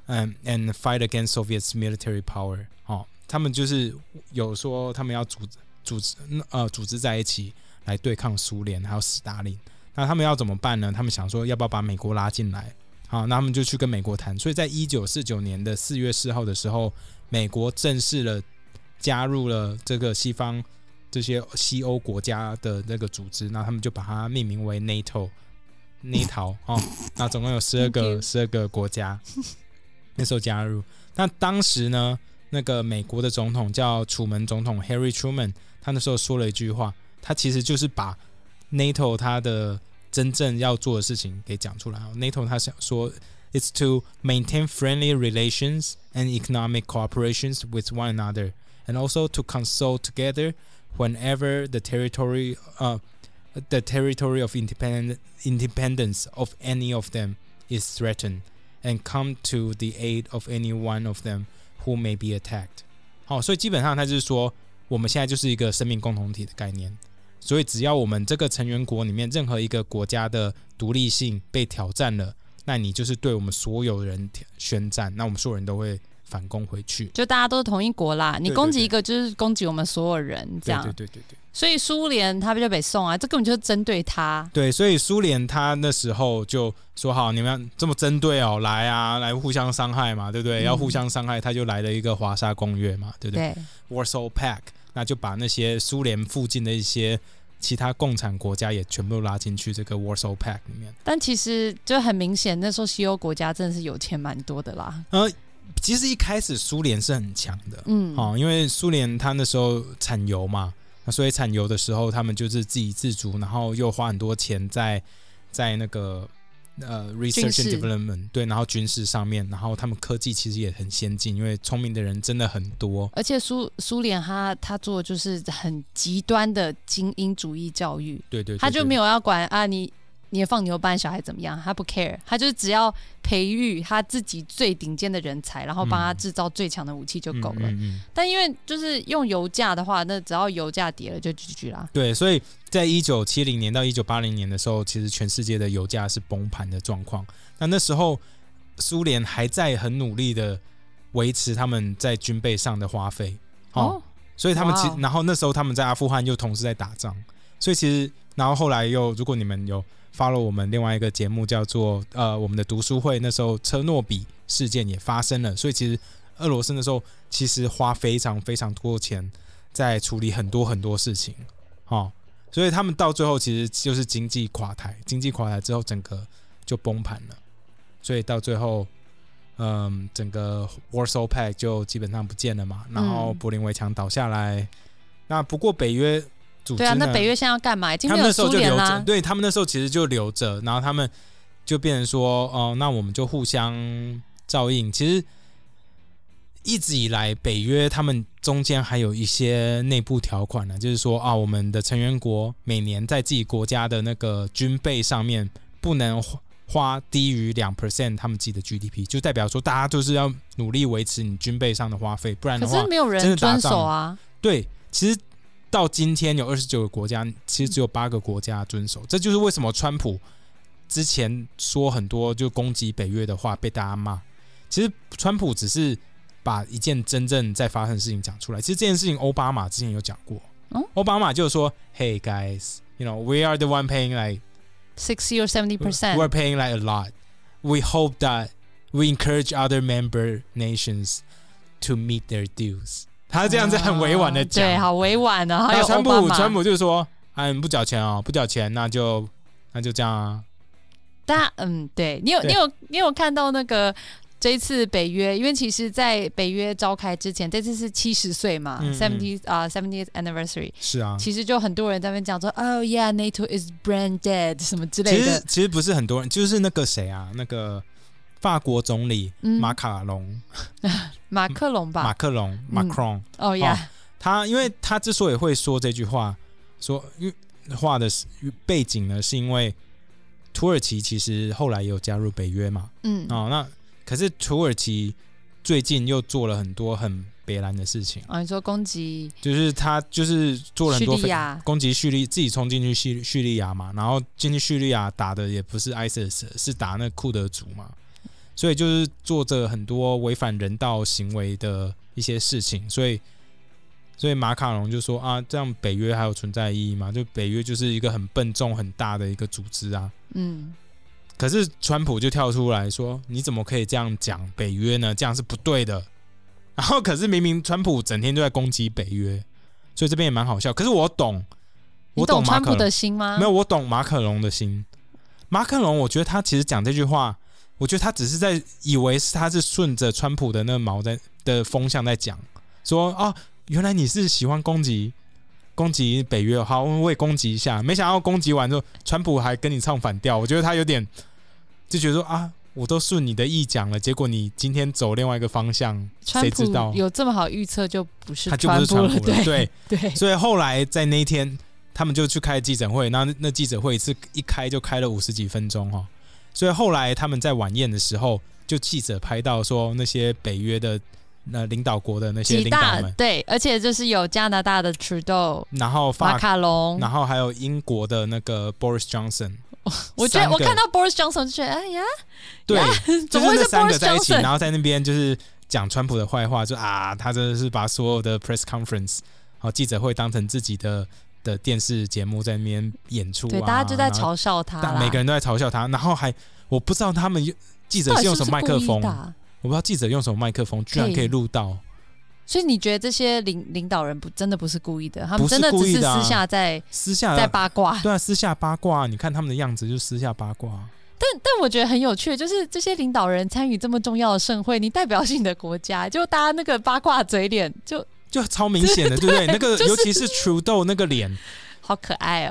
and fight against Soviet's military power。他们就是有说他们要组织在一起来对抗苏联还有斯大林。那他们要怎么办呢？他们想说要不要把美国拉进来。好，那他们就去跟美国谈。所以在1949年的4月4号的时候，美国正式了加入了这个西方这些西欧国家的那个组织，那他们就把它命名为 NATO。那总共有12个国家那时候加入。那当时呢，那个美国的总统叫楚门总统 Harry Truman， 他那时候说了一句话，他其实就是把 NATO 他的真正要做的事情给讲出来。NATO 他想说 It's to maintain friendly relations and economic cooperations with one another and also to consult together whenever the territory of independence of any of them is threatened and come to the aid of any one of them who may be attacked。 好，所以基本上他就是说我们现在就是一个生命共同体的概念，所以只要我们这个成员国里面任何一个国家的独立性被挑战了，那你就是对我们所有人宣战，那我们所有人都会反攻回去， 就大家都是同一国啦，你攻击一个就是攻击我们所有人，这样。 对。 所以苏联他就被送这根本就是针对他。 对，所以苏联他那时候就说好，你们这么针对来互相伤害嘛，对不对？要互相伤害，他就来了一个华沙公约嘛，对不对？对 Warsaw Pact， 那就把那些苏联附近的一些其他共产国家也全部都拉进去这个 Warsaw Pact 里面。 但其实就很明显，那时候西欧国家真的是有钱蛮多的啦。 其实一开始苏联是很强的，因为苏联他那时候产油嘛，所以产油的时候他们就是自给自足，然后又花很多钱在那个 research and development， 对，然后军事上面，然后他们科技其实也很先进，因为聪明的人真的很多。 而且苏联他做的就是很极端的精英主义教育， 对， 他就没有要管啊你的放牛班小孩怎么样，他不 care， 他就是只要培育他自己最顶尖的人才，然后帮他制造最强的武器就够了。但因为就是用油价的话，那只要油价跌了就 GG 啦。 对，所以在1970年到1980年的时候，其实全世界的油价是崩盘的状况。那时候苏联还在很努力的维持他们在军备上的花费，所以他们然后那时候他们在阿富汗又同时在打仗，所以其实然后后来又如果你们有follow我们另外一个节目叫做我们的读书会，那时候车诺比事件也发生了，所以其实俄罗斯那时候其实花非常非常多钱在处理很多很多事情，所以他们到最后其实就是经济垮台之后整个就崩盘了，所以到最后整个 Warsaw Pact 就基本上不见了嘛，然后柏林围墙倒下来，那不过北约对啊，那北约现在要干嘛？已经没有苏联啦。 对，他们那时候其实就留着，然后他们就变成说，那我们就互相照应。其实一直以来，北约他们中间还有一些内部条款呢，就是说我们的成员国每年在自己国家的那个军备上面不能花低于 2% 他们自己的 GDP， 就代表说大家就是要努力维持你军备上的花费，不然的话， 可是没有人遵守啊。 对，其实。到今天有29个国家，其实只有8个国家遵守，这就是为什么川普之前说很多就攻击北约的话被大家骂。其实川普只是把一件真正在发生的事情讲出来。其实这件事情奥巴马之前有讲过，奥巴马就说 ，Hey guys, you know we are the one paying like 60 or 70%. We're paying like a lot. We hope that we encourage other member nations to meet their dues.他这样子很委婉的讲， 对，好委婉的。还有川普就说：“你不缴钱哦，不缴钱，那就这样啊。” 对，你有看到那个这一次北约，因为其实，在北约召开之前，这次是70岁嘛，70th anniversary， 是啊， 其实就很多人在那边讲说，Oh yeah, NATO is brain dead 什么之类的。 其实不是很多人，就是那个谁啊，那个。法国总理马克龙吧，Macron， 哦呀， 因为他之所以会说这句话，话的背景呢，是因为土耳其其实后来也有加入北约嘛，那可是土耳其最近又做了很多很北蓝的事情你说攻击， 就是他就是做了很多攻击叙利亚，自己冲进去叙利亚嘛，然后进去叙利亚打的也不是 ISIS， 是打那库德族嘛。所以就是做着很多违反人道行为的一些事情，所以马卡龙就说这样北约还有存在意义吗？就北约就是一个很笨重很大的一个组织啊。可是川普就跳出来说，你怎么可以这样讲北约呢？这样是不对的。然后可是明明川普整天都在攻击北约，所以这边也蛮好笑。可是我懂川普的心吗？ 没有，我懂马可龙的心。马可龙，我觉得他其实讲这句话。我觉得他只是在以为他是顺着川普的那个毛的风向在讲，说原来你是喜欢攻击北约，好，我也攻击一下。没想到攻击完之后，川普还跟你唱反调。我觉得他有点就觉得说我都顺你的意讲了，结果你今天走另外一个方向，谁知道有这么好预测就不是他就不是川普了， 对。 所以后来在那一天，他们就去开记者会，那记者会一开就开了50几分钟所以后来他们在晚宴的时候，就记者拍到说那些北约的领导国的那些领导们， 对，而且就是有加拿大的 Trudeau， 然后马卡龙， 然后还有英国的那个 Boris Johnson。 我觉得我看到 Boris Johnson 就觉得哎呀， 对， 怎么会是 Boris Johnson 在一起， 然后在那边就是讲川普的坏话，就他真的是把所有的 press conference 记者会当成自己的电视节目在那边演出对，大家就在嘲笑他啦， 每个人都在嘲笑他，然后我不知道他们记者是用什么麦克风，我不知道记者用什么麦克风，居然可以录到。 所以你觉得这些领导人真的不是故意的，他们真的只是私下在八卦， 对啊，私下八卦，你看他们的样子就私下八卦。 但我觉得很有趣，就是这些领导人参与这么重要的盛会，你代表性的国家，就大家那个八卦嘴脸就超明显的，对不对？那个尤其是 Trudeau 那个脸， 好可爱哦。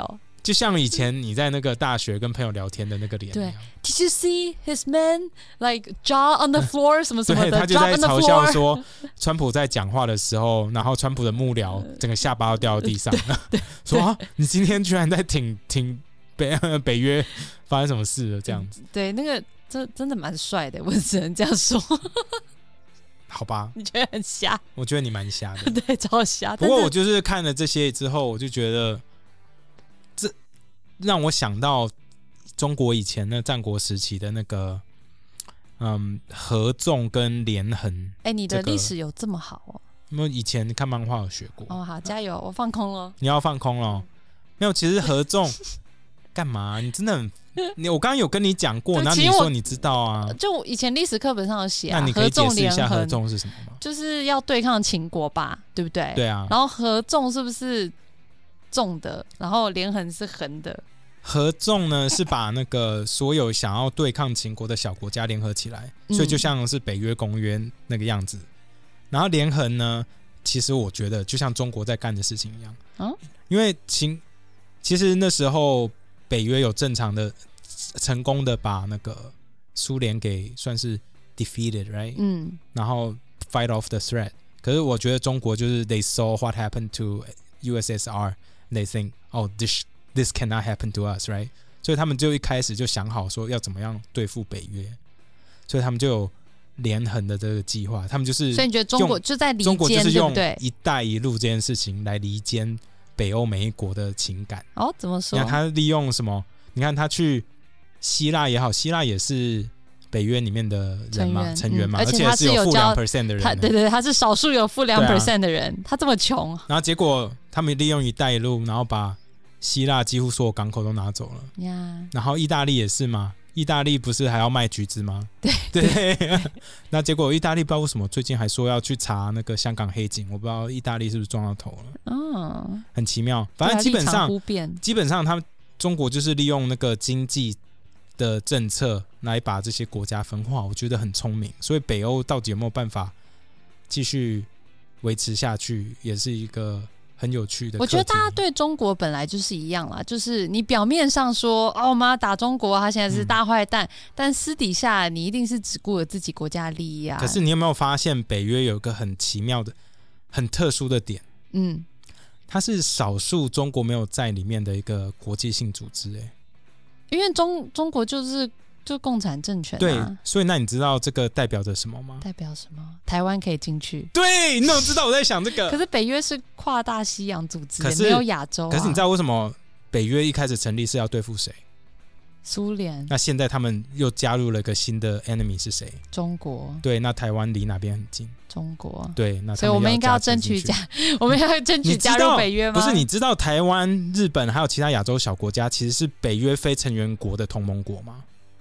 就像以前你在那个大学跟朋友聊天的那个脸一样。 对 ，Did you see his man like jaw on the floor 什么什么的？ 对，他就在嘲笑说，川普在讲话的时候，然后川普的幕僚整个下巴都掉到地上了，说啊，你今天居然在挺北约发生什么事了？这样子。 对，那个真的蛮帅的，我只能这样说。 好吧， 你觉得很瞎？ 我觉得你蛮瞎的， 对，超瞎。 不过我就是看了这些之后，我就觉得这让我想到中国以前的战国时期的那个合纵跟连横。 你的历史有这么好哦？ 因为以前看漫画有学过。 哦，好，加油！我放空了。 你要放空了？没有，其实合纵干嘛？你真的很。我刚刚有跟你讲过，然后你说你知道啊， 就以前历史课本上有写啊。 那你可以解释一下合纵是什么吗？ 就是要对抗秦国吧，对不对？ 对啊。 然后合纵是不是纵的？然后连横是横的。 合纵呢是把那个所有想要对抗秦国的小国家联合起来，所以就像是北约公约那个样子。然后连横呢，其实我觉得就像中国在干的事情一样，因为其实那时候北约有正常的成功的把那个苏联给算是 defeated right，然后 fight off the threat。可是我觉得中国就是 they saw what happened to USSR， they think oh this cannot happen to us right， 所以他们就一开始就想好说要怎么样对付北约，所以他们就有连横的这个计划。他们就是所以你觉得中国就在离间， 中国就是用对一带一路这件事情来离间北欧每一国的情感。 哦，怎么说？ 你看他利用什么？你看他去希腊也好，希腊也是北约里面的人嘛，成员嘛，而且是有负 2% 的人。 对，他是少数有负 2% 的人，他这么穷。 然后结果他们利用一带一路，然后把希腊几乎所有港口都拿走了。然后意大利也是嘛，意大利不是还要卖橘子吗？对。那结果意大利不知道为什么最近还说要去查那个香港黑警，我不知道意大利是不是撞到头了。很奇妙。反正基本上他们中国就是利用那个经济的政策来把这些国家分化，我觉得很聪明。所以北欧到底有没有办法继续维持下去，也是一个很有趣的课题。 我觉得大家对中国本来就是一样啦，就是你表面上说我们要打中国，他现在是大坏蛋，但私底下你一定是只顾了自己国家的利益啊。 可是你有没有发现北约有一个很奇妙的很特殊的点？它是少数中国没有在里面的一个国际性组织。 因为中国就共产政权。 对，所以那你知道这个代表着什么吗？ 代表什么？台湾可以进去。 对，你怎么知道我在想这个？ 可是北约是跨大西洋组织，没有亚洲。 可是你知道为什么北约一开始成立是要对付谁？ 苏联。 那现在他们又加入了一个新的 enemy 是谁？ 中国。对， 那台湾离哪边很近？ 中国。 对，那所以我们应该要争取加入北约吗？ 不是，你知道台湾、日本还有其他亚洲小国家其实是北约非成员国的同盟国吗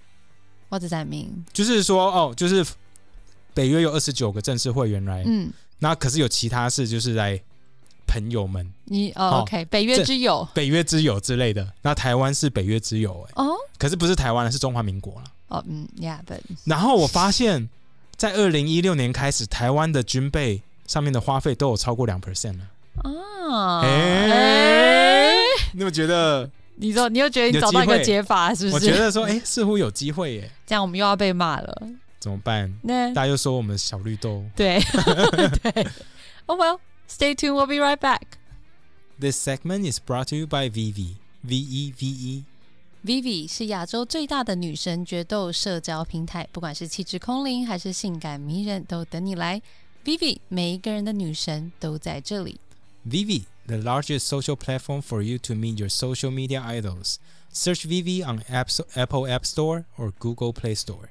？What does that mean？ 就是说就是北约有29个正式会员来，那可是有其他是就是来朋友们， OK， 北约之友之类的。那台湾是北约之友可是不是台湾，是中华民国了。 Yeah， but 然后我发现，在2016年开始，台湾的军备上面的花费都有超过 2% 了。你有觉得？ 你又觉得你找到一个解法是不是？ 我觉得说，似乎有机会耶。 这样我们又要被骂了， 怎么办？大家又说我们小绿豆。 对，对。Oh well, stay tuned. We'll be right back. This segment is brought to you by Vivi. VEVE. Vivi 是亚洲最大的女神决斗社交平台，不管是气质空灵还是性感迷人，都等你来。Vivi 每一个人的女神都在这里。 Vivi.The largest social platform for you to meet your social media idols. Search Vivi on Apple App Store or Google Play Store.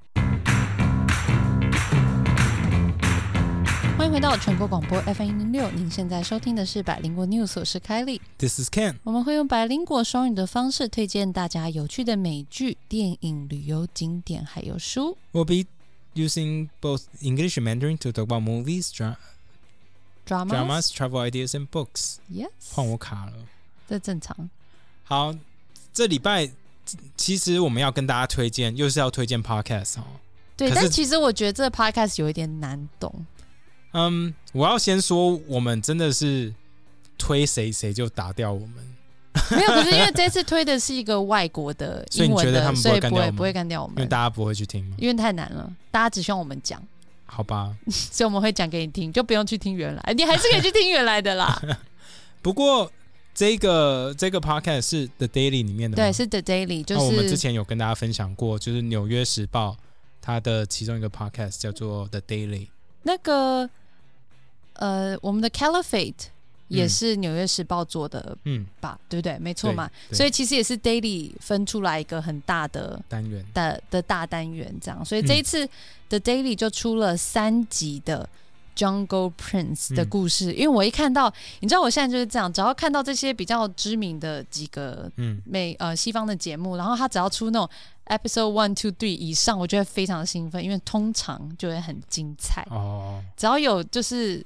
欢迎回到全国广播 FM106， 您现在收听的是百灵果 News， 我是 Kylie。 This is Ken。 我们会用百灵果双语的方式推荐大家有趣的美剧、电影、旅游景点还有书。 We'll be using both English and Mandarin to talk about movies, dramas, travel ideas and books. Yes. 换我卡了， 这正常。 好，这礼拜其实我们要跟大家推荐，又是要推荐 podcast 对，但其实我觉得这 podcast 有一点难懂。 我要先说，我们真的是推谁就打掉我们。 没有，可是因为这次推的是一个外国的英文的，所以你觉得他们不会干掉我们？ 因为大家不会去听吗？ 因为太难了，大家只希望我们讲。 好吧， 所以我们会讲给你听，就不用去听原来，你还是可以去听原来的啦。 不过这个 podcast 是 The Daily 里面的吗？ 对，是 The Daily， 就是我们之前有跟大家分享过，就是纽约时报它的其中一个 podcast 叫做 The Daily。 那个我们的 Caliphate 也是纽约时报做的吧，对不对？没错嘛，所以其实也是 Daily 分出来一个很大的单元的大单元这样，所以这一次的 Daily 就出了3集的 Jungle Prince 的故事，因为我一看到，你知道我现在就是这样，只要看到这些比较知名的几个西方的节目，然后他只要出那种 Episode 1、2、3以上，我就会非常的兴奋，因为通常就会很精彩哦。只要有就是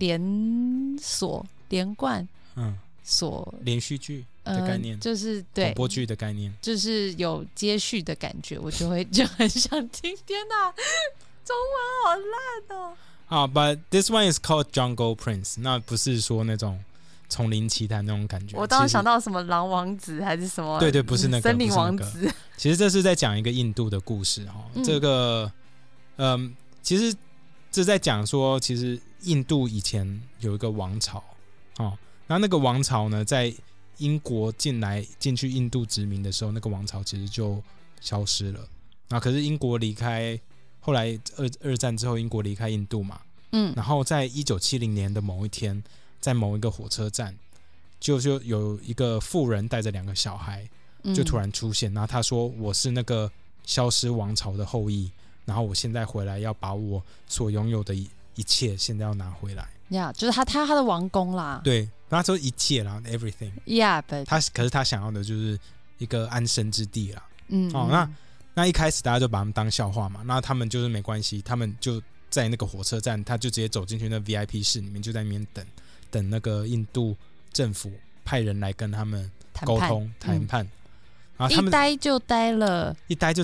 连贯连续剧的概念， 就是对广播剧的概念， 就是有接续的感觉，我就很想听。天哪，中文好烂哦！ But this one is called Jungle Prince， 那不是说那种丛林奇谭那种感觉。 我当时想到什么狼王子还是什么？ 对，不是那个森林王子。 其实这是在讲一个印度的故事这个其实这在讲说，其实印度以前有一个王朝然后那个王朝呢，在英国进去印度殖民的时候，那个王朝其实就消失了。然后可是英国离开，后来二战之后，英国离开印度嘛，然后在1970年的某一天，在某一个火车站，就有一个妇人带着2个小孩，就突然出现，然后他说：“我是那个消失王朝的后裔，然后我现在回来要把我所拥有的一切，现在要拿回来。” 就是他的王宫啦。 对，他说一切啦 ，everything。 but 可是他想要的就是一个安身之地啦。那一开始大家就把他们当笑话嘛，那他们就是没关系，他们就在那个火车站，他就直接走进去那 VIP 室里面，就在那边等那个印度政府派人来跟他们沟通谈判。然后他们一待就待了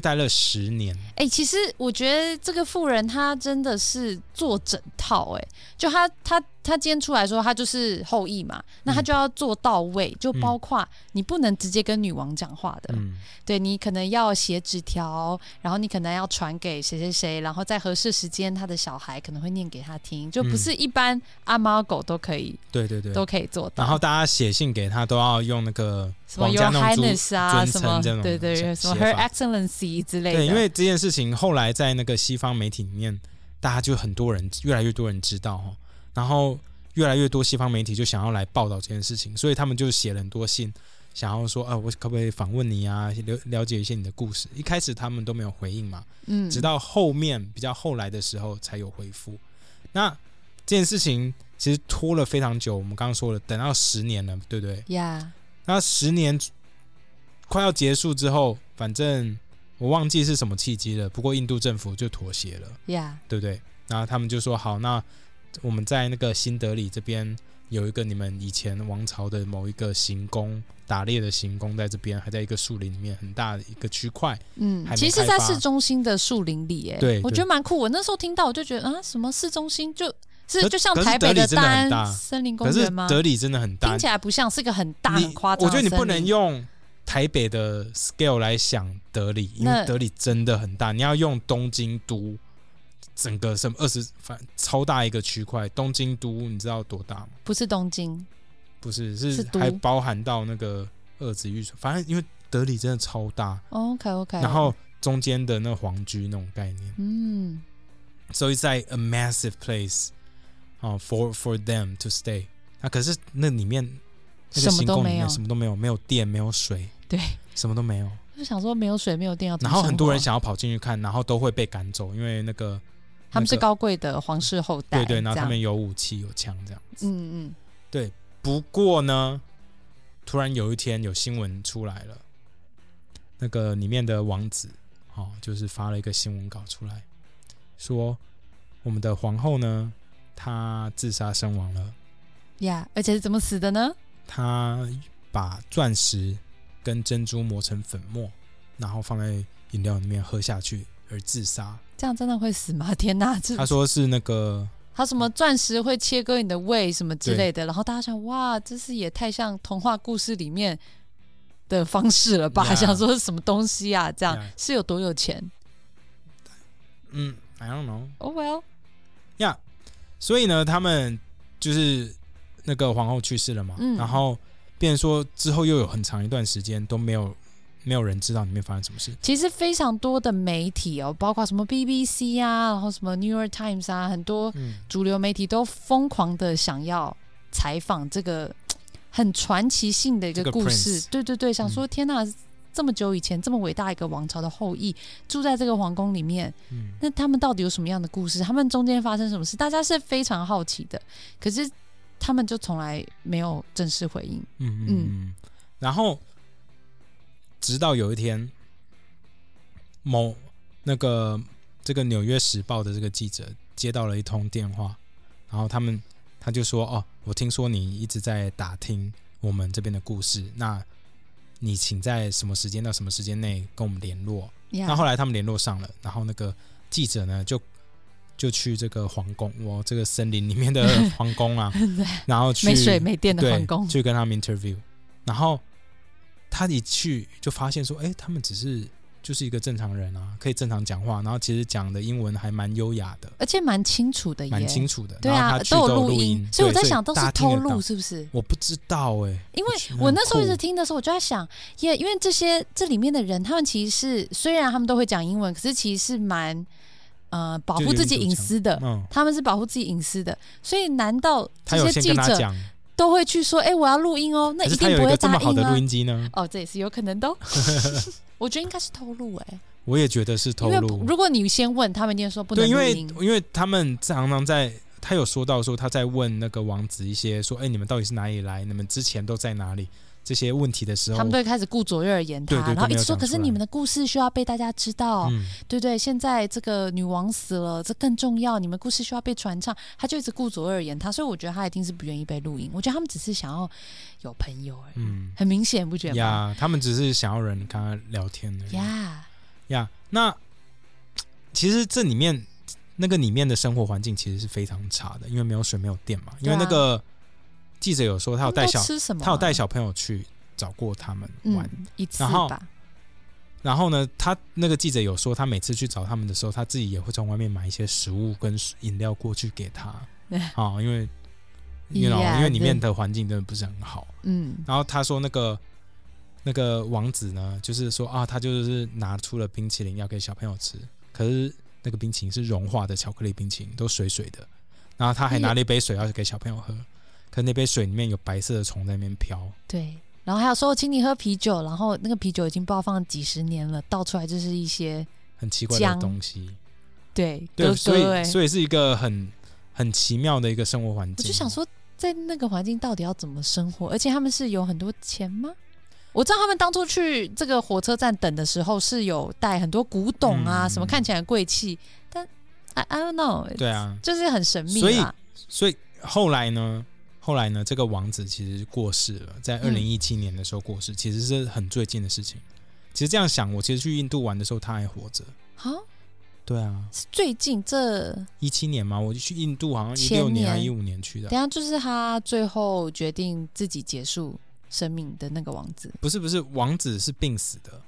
10年。 其实我觉得这个妇人她真的是做整套就他今天出来说他就是后裔嘛，那他就要做到位，就包括你不能直接跟女王讲话的，对，你可能要写纸条，然后你可能要传给谁谁谁，然后在合适时间他的小孩可能会念给他听，就不是一般阿猫狗都可以， 对都可以做到。 然后大家写信给他都要用那个什么 Your Highness 啊，什么这种对，什么 Her Excellency 之类的。 对，因为这件事情后来在那个西方媒体里面，大家就越来越多人知道然后越来越多西方媒体就想要来报道这件事情，所以他们就写了很多信，想要说我可不可以访问你啊，了解一些你的故事。一开始他们都没有回应嘛，直到后面比较后来的时候才有回复。那这件事情其实拖了非常久，我们刚刚说了，等到10年了，对不对？那10年快要结束之后，反正我忘记是什么契机了，不过印度政府就妥协了，对不对？然后他们就说好，那我们在那个新德里这边有一个你们以前王朝的某一个行宫，打猎的行宫在这边，还在一个树林里面，很大的一个区块， 其实在市中心的树林里对， 我觉得蛮酷。我那时候听到我就觉得什么市中心就像台北的大安森林公园吗？ 可是德里真的很大， 听起来不像是个很大很夸张的森林。 我觉得你不能用台北的 scale 来想德里，因为德里真的很大，你要用东京都整个什么超大一个区块，东京都你知道多大吗？ 不是东京， 不是还包含到那个二子玉反正因为德里真的超大。 OK， 然后中间的那皇居那种概念，so it's like a massive place for them to stay。可是那里面那个行宫里面什么都没有，没有电，没有水， 对， 什么都没有。 就想说没有水没有电要怎么生活？ 然后很多人想要跑进去看，然后都会被赶走，因为他们是高贵的皇室后代， 对，然后他们有武器有枪这样子，对。不过呢，突然有一天有新闻出来了，那个里面的王子就是发了一个新闻稿出来，说我们的皇后呢，她自杀身亡了而且是怎么死的呢？她把钻石跟珍珠磨成粉末，然后放在饮料里面喝下去而自杀。 这样真的会死吗？天哪！ 他说是那个他什么钻石会切割你的胃什么之类的，然后大家想哇，这是也太像童话故事里面的方式了吧？ 想说是什么东西啊？这样是有多有钱 ？I don't know. Oh well. Yeah. 所以呢，他们就是那个皇后去世了嘛，然后变成说之后又有很长一段时间都没有人知道里面发生什么事。 其实非常多的媒体包括什么 BBC 啊，然后什么 New York Times 啊，很多主流媒体都疯狂的想要采访这个很传奇性的一个故事。对对对，想说天哪，这么久以前这么伟大一个王朝的后裔住在这个皇宫里面，那他们到底有什么样的故事？他们中间发生什么事？大家是非常好奇的，可是他们就从来没有正式回应。 然后直到有一天，这个纽约时报的这个记者接到了一通电话，然后他就说我听说你一直在打听我们这边的故事，那你请在什么时间到什么时间内跟我们联络。那后来他们联络上了，然后那个记者呢就去这个皇宫，这个森林里面的皇宫啊然后去没水没电的皇宫， 去跟他们 interview。 然后他一去就发现说他们就是一个正常人啊，可以正常讲话，然后其实讲的英文还蛮优雅的， 而且蛮清楚的耶， 蛮清楚的。 对啊， 然后他去都有录音，所以我在想都是偷录是不是？ 我不知道因为我那时候一直听的时候我就在想因为这里面的人他们其实是虽然他们都会讲英文，可是其实是蛮保护自己隐私的，他们是保护自己隐私的，所以难道这些记者都会去说我要录音那一定不会答应吗？可是他有一个这么好的录音机呢？这也是有可能的我觉得应该是偷录我也觉得是偷录。 如果你先问他们一定说不能录音， 因为他们常常他有说到说他在问那个王子一些说你们到底是哪里来，你们之前都在哪里，这些问题的时候， 他们都会开始顾左右而言他， 对， 然后一直说可是你们的故事需要被大家知道，对对，现在这个女王死了，这更重要，你们故事需要被传唱，他就一直顾左右而言他，所以我觉得他一定是不愿意被录音。我觉得他们只是想要有朋友而已，很明显，不觉得吗？ 他们只是想要人跟他聊天而已。那其实这里面的生活环境其实是非常差的，因为没有水没有电嘛。因为那个记者有说他有带小朋友去找过他们玩一次吧。 然后呢，他那个记者有说他每次去找他们的时候，他自己也会从外面买一些食物跟饮料过去给他因为因为里面的环境真的不是很好。然后他说那个王子呢，就是说他就是拿出了冰淇淋要给小朋友吃，可是那个冰淇淋是融化的巧克力冰淇淋，都水水的。然后他还拿了一杯水要给小朋友喝，可是那杯水里面有白色的虫在那边飘。对， 然后还有说请你喝啤酒，然后那个啤酒已经不知道放了几十年了，倒出来就是一些很奇怪的东西。 对， 所以是一个很奇妙的一个生活环境。 我就想说，在那个环境到底要怎么生活？而且他们是有很多钱吗？我知道他们当初去这个火车站等的时候是有带很多古董啊，什么看起来很贵气，但 I don't know。 对啊，就是很神秘啦。 所以后来呢，这个王子其实过世了，在2017年的时候过世，其实是很最近的事情。其实这样想，我其实去印度玩的时候他还活着。对啊， 是最近这 17年嘛，我就去印度好像16年还15年去的。 等一下就是他最后决定自己结束生命的那个王子。 不是，王子是病死的。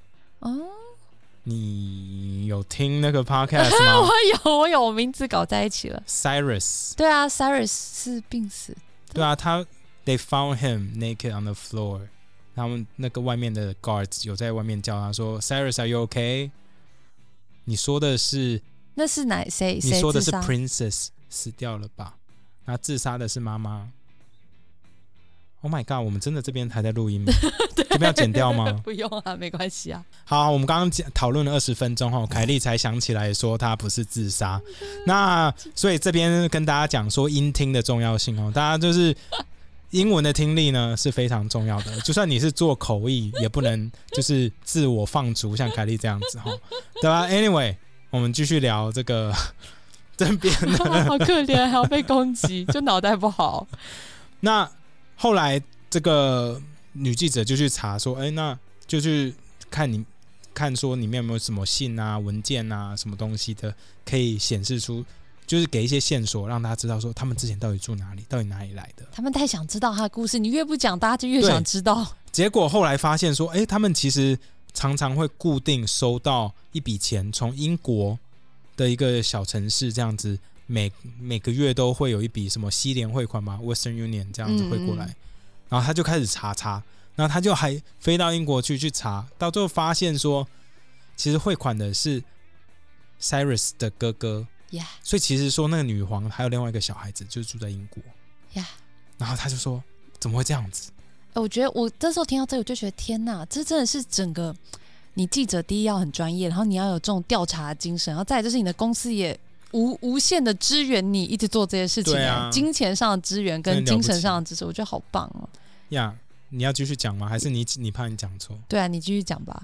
你有听那个 podcast 吗？ 我有，我名字搞在一起了。 Cyrus。 对啊， Cyrus 是病死。 对啊，they found him naked on the floor。 他们那个外面的 guards 有在外面叫他说 Cyrus are you okay？ 你说的是那是谁？ 你说的是 Princess 死掉了吧？那自杀的是妈妈。Oh my god， 我们真的这边还在录音吗？这边要剪掉吗？ 不用啊，没关系啊。 好，我们刚刚讨论了20分钟凯莉才想起来说她不是自杀。那所以这边跟大家讲说音听的重要性大家就是英文的听力呢是非常重要的，就算你是做口译也不能就是自我放逐像凯莉这样子对吧 ？Anyway， 我们继续聊这个这边的好可怜，还要被攻击，就脑袋不好。 那后来这个女记者就去查说那就去看说里面有没有什么信啊文件啊什么东西的可以显示出就是给一些线索，让大家知道说他们之前到底住哪里，到底哪里来的。 他们太想知道他的故事，你越不讲，大家就越想知道。 结果后来发现说，他们其实常常会固定收到一笔钱，从英国的一个小城市这样子，每个月都会有一笔什么西联汇款嘛 ，Western Union 这样子汇过来，然后他就开始查，然后他就还飞到英国去查，到最后发现说，其实汇款的是 Cyrus 的哥哥。 Yeah. 所以其实说那个女皇还有另外一个小孩子就是住在英国。 Yeah. 然后他就说怎么会这样子？ 我觉得我这时候听到这个，我就觉得天哪，这真的是整个你记者第一要很专业，然后你要有这种调查的精神，然后再来就是你的公司也无限的支援你一直做这些事情。金钱上的支援跟精神上的支持，我觉得好棒哦。 呀，你要继续讲吗？还是你怕你讲错？ 对啊，你继续讲吧。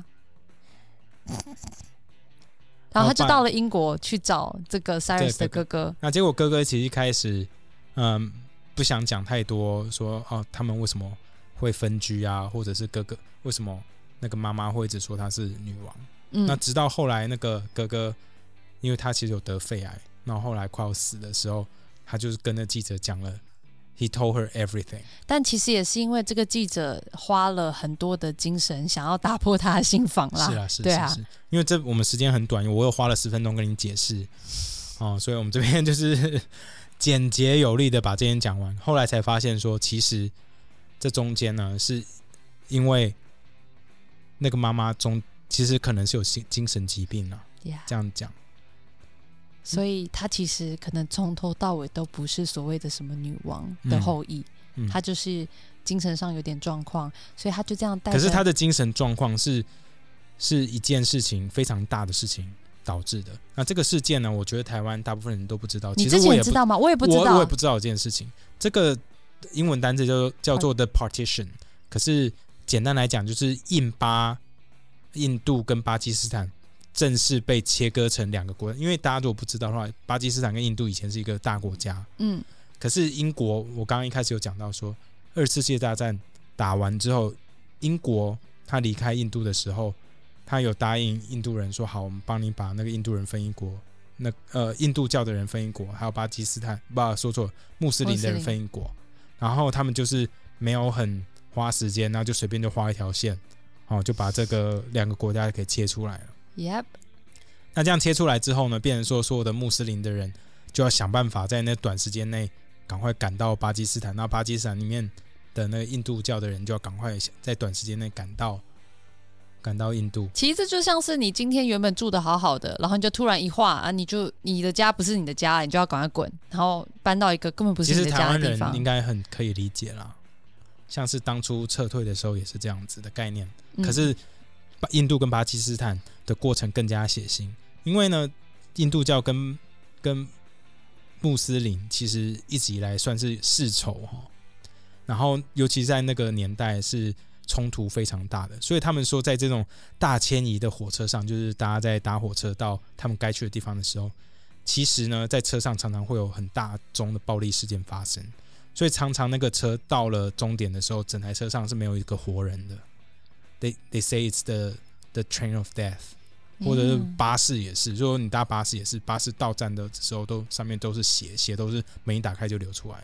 然后他就到了英国去找这个 Cyrus 的哥哥。 那结果哥哥其实一开始不想讲太多，说他们为什么会分居啊，或者是哥哥为什么那个妈妈会一直说她是女王。那直到后来那个哥哥，因为他其实有得肺癌，然后后来快要死的时候，他就是跟那记者讲了He told her everything。 但其实也是因为这个记者花了很多的精神想要打破他的心防啦。 是因为我们时间很短，我有花了10分钟跟你解释所以我们这边就是简洁有力的把这件讲完。后来才发现说，其实这中间呢，是因为那个妈妈其实可能是有精神疾病啊。这样讲， 所以他其实可能从头到尾都不是所谓的什么女王的后裔，他就是精神上有点状况，所以他就这样带着。 可是他的精神状况是一件事情非常大的事情导致的。那这个事件呢，我觉得台湾大部分人都不知道。 你之前知道吗？我也不知道， 我也不知道这件事情。这个英文单字叫做 The Partition， 可是简单来讲就是印度跟巴基斯坦正式被切割成2个国家。因为大家如果不知道的话，巴基斯坦跟印度以前是一个大国家。可是英国，我刚刚一开始有讲到说，2次世界大战打完之后，英国他离开印度的时候，他有答应印度人说，好，我们帮你把那个印度人分一国，印度教的人分一国，还有巴基斯坦说错，穆斯林的人分一国。然后他们就是没有很花时间，然后就随便就画一条线，就把这个2个国家给切出来了。 Yep。 那这样切出来之后呢，变成说所有的穆斯林的人就要想办法在那短时间内赶快赶到巴基斯坦，那巴基斯坦里面的那个印度教的人就要赶快在短时间内赶到印度。 其实这就像是你今天原本住的好好的，然后你就突然一划你的家不是你的家，你就要赶快滚，然后搬到一个根本不是你的家的地方。 其实台湾人应该很可以理解啦，像是当初撤退的时候也是这样子的概念。可是印度跟巴基斯坦的过程更加血腥，因为呢，印度教跟穆斯林其实一直以来算是世仇，然后尤其在那个年代是冲突非常大的，所以他们说在这种大迁移的火车上，就是大家在搭火车到他们该去的地方的时候，其实呢在车上常常会有很大宗的暴力事件发生，所以常常那个车到了终点的时候，整台车上是没有一个活人的。They say it's the train of death， 或者是巴士也是，就说你搭巴士也是，巴士到站的时候上面都是血都是门一打开就流出来。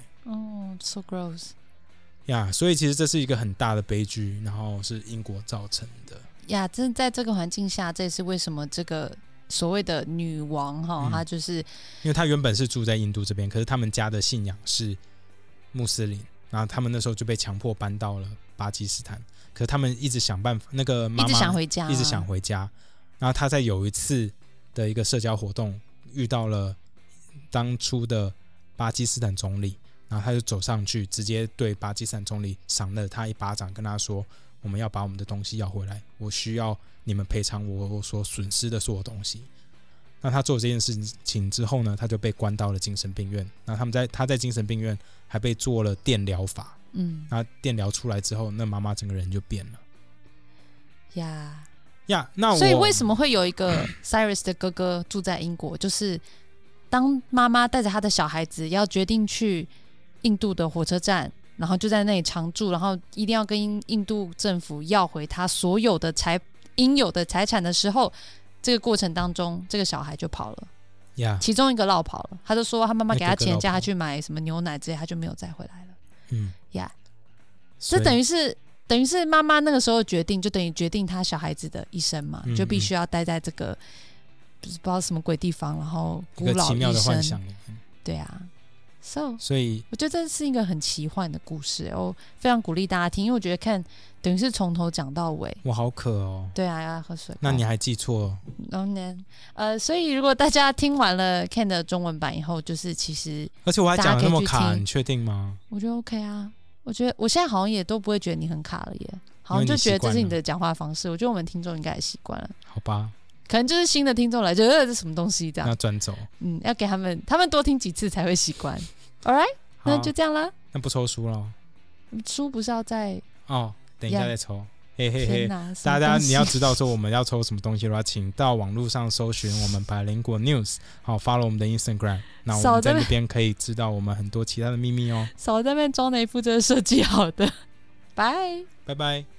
So gross。 所以其实这是一个很大的悲剧，然后是英国造成的。 真在这个环境下，这也是为什么这个所谓的女王她就是因为她原本是住在印度这边，可是他们家的信仰是穆斯林，然后他们那时候就被强迫搬到了巴基斯坦。可是他们一直想办法，那个妈妈一直想回家， 然后他在有一次的一个社交活动遇到了当初的巴基斯坦总理，然后他就走上去直接对巴基斯坦总理赏了他一巴掌，跟他说，我们要把我们的东西要回来，我需要你们赔偿我所损失的所有东西。那他做这件事情之后呢，他就被关到了精神病院，然后他在精神病院还被做了电疗法。那电疗出来之后，那妈妈整个人就变了。那所以为什么会有一个 Cyrus 的哥哥住在英国？就是当妈妈带着他的小孩子要决定去印度的火车站，然后就在那里常住，然后一定要跟印度政府要回他所有的应有的财产的时候，这个过程当中，这个小孩就跑了。 其中一个落跑了，他就说他妈妈给他钱叫他去买什么牛奶之类，他就没有再回来了。这等于是妈妈那个时候决定，就等于决定他小孩子的一生嘛，就必须要待在这个不知道什么鬼地方，然后古老奇妙的幻想里面。 对啊。 所以我觉得这是一个很奇幻的故事，我非常鼓励大家听，因为我觉得看等于是从头讲到尾。 我好渴哦。 对啊，要喝水。 那你还记错所以如果大家听完了 Ken 的中文版以后，就是其实而且我还讲得那么卡，你确定吗？ 我觉得 OK 啊，我觉得我现在好像也都不会觉得你很卡了耶，好像就觉得这是你的讲话方式。我觉得我们听众应该也习惯了。 好吧， 可能就是新的听众来就这什么东西这样， 要转走。 要给他们多听几次才会习惯。All right， 那就这样啦。 那不抽书了？ 书不是要在等一下再抽。嘿嘿嘿，大家你要知道说我们要抽什么东西的话，请到网络上搜寻我们百灵果 News， 好 follow 我们的 Instagram， 那我们在那边可以知道我们很多其他的秘密哦。 少在那边装那一副，这是设计好的。拜拜。